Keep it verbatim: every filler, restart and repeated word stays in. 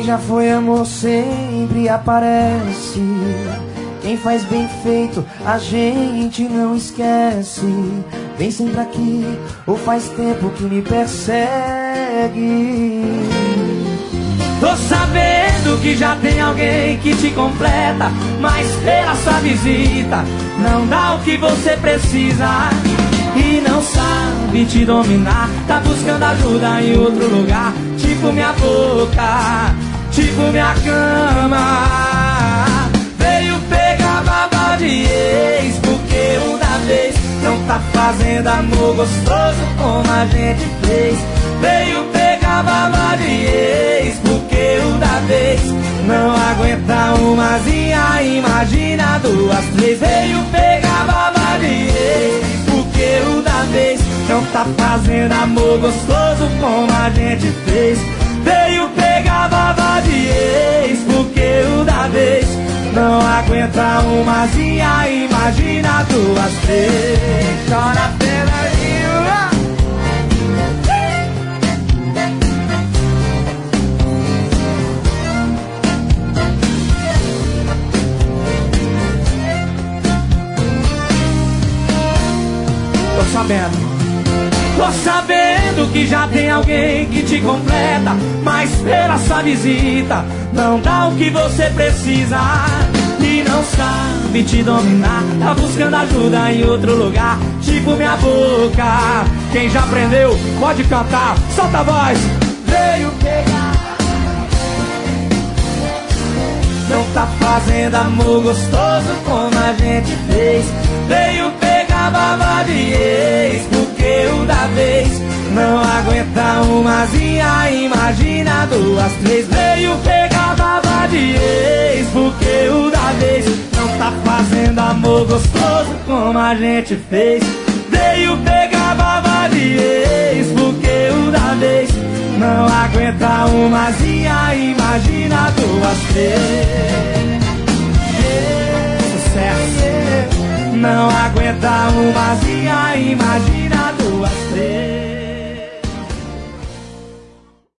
já foi amor sempre aparece. Quem faz bem feito a gente não esquece. Vem sempre aqui, ou faz tempo que me persegue. Tô sabendo que já tem alguém que te completa, mas pela sua visita não dá o que você precisa. E não sabe te dominar, tá buscando ajuda em outro lugar. Tipo minha boca, tipo minha cama. Veio pegar baba de ex, porque um da vez não tá fazendo amor gostoso como a gente fez. Veio pegar baba de ex, porque um da vez não aguenta umazinha, imagina duas, três. Veio pegar baba de ex, porque o da vez não tá fazendo amor gostoso como a gente fez. Veio pegar baba de ex, porque o da vez não aguenta umazinha, imagina duas, três. Chora peladinho. Tô sabendo, tô sabendo que já tem alguém que te completa, mas pela sua visita não dá o que você precisa. E não sabe te dominar, tá buscando ajuda em outro lugar. Tipo minha boca, quem já aprendeu pode cantar, solta a voz. Veio pegar, não tá fazendo amor gostoso como a gente fez. Veio pegar baba de ex, porque o da vez não aguenta umazinha, imagina duas, três. Veio pegar baba de ex, porque o da vez não tá fazendo amor gostoso como a gente fez. Veio pegar baba de ex, porque o da vez não aguenta umazinha, imagina duas, três. Sucesso. Não aguenta umazinha, imagina